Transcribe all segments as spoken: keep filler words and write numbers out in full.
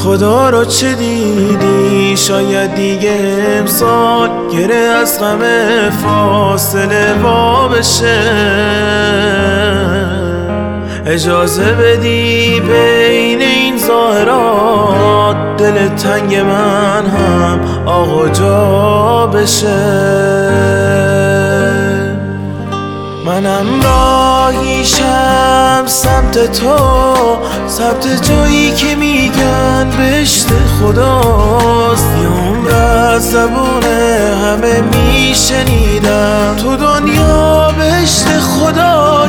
خدا رو چه دیدی؟ شاید دیگه امسال گره از غم فاصله وا بشه. اجازه بدی بین این ظاهرات دل تنگ من هم آقا جا بشه. منم راهیشم سمت تو، سمت جایی که میگن بهشت خداست. یه عمر از زبون همه میشنیدم تو دنیا بهشت خدا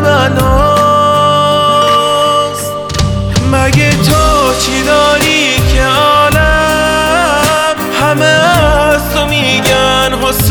کربلاست. مگه تو چی داری که عالم همه از تو میگن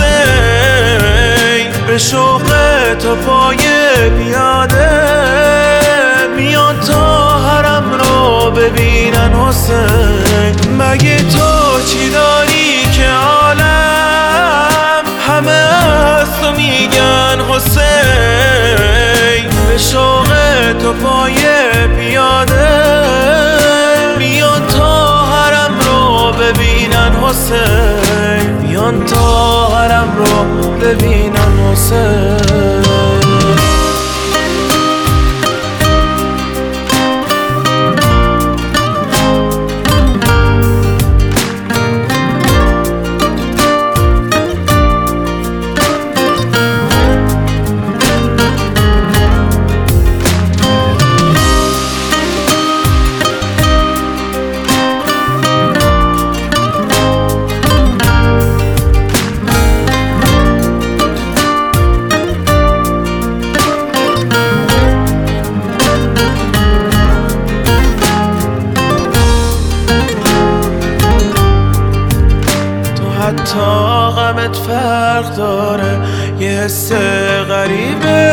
حسین؟ به شوق تو پای پیاده میان تا حرم رو ببینن حسین. مگه تو چی داری که عالم همه از تو میگن حسین؟ به شوق تو پای پیاده میان تا حرم رو ببینن حسین. میان تا حرم رو ببینن حسین. حتی غمت فرق داره، یه حس غریبه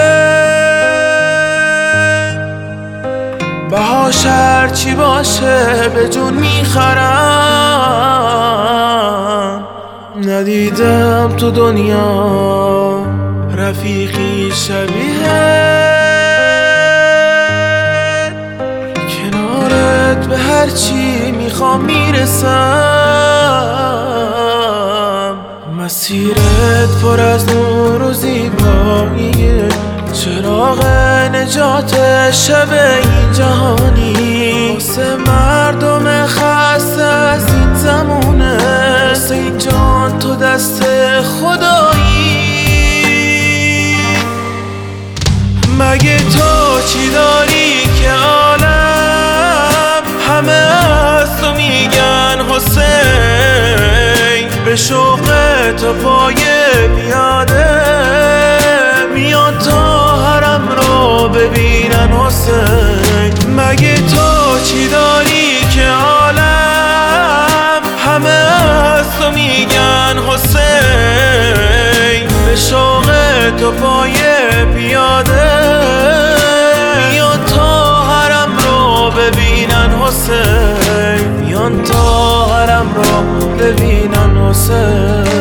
بهاش هرچی باشه به جون میخرم. ندیدم تو دنیا رفیقی شبیه کنارت به هرچی میخوام میرسم. مسیرت پر از نور و زیباییه، چراغ نجات شب این جهانی. واسه مردم خسته از این زمونه، حسین جان تو دست خدایی. مگه تو چی داری که عالم همه از تو میگن حسین؟ به شوق تو پای پیاده میان تا حرم رو ببینن حسین. مگه تو چی داری که عالم همه از تو میگن حسین؟ به شوق تو پای پیاده میان تا حرم رو ببینن حسین. میان تا حرم رو ببینن حسین.